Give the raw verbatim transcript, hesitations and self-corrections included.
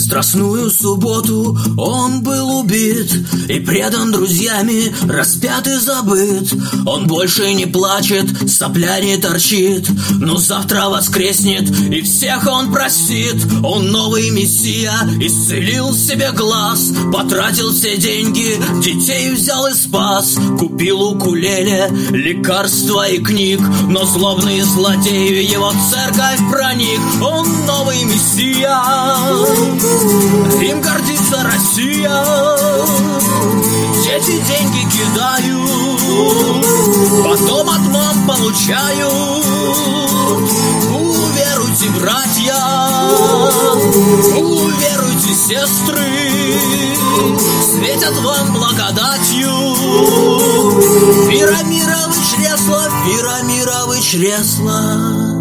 Страстную субботу он был убит и предан друзьями, распят и забыт. Он больше не плачет, сопля не торчит, но завтра воскреснет и всех он простит. Он новый мессия, исцелил себе глаз, потратил все деньги, детей взял и спас. Купил укулеле, лекарства и книг, но злобный злодей в его церковь проник. Он новый мессия, им гордится Россия. Дети деньги кидают, потом от мам получают. Уверуйте, братья, уверуйте, сестры, светят вам благодатью. Пирамировы чресла, пирамировы чресла.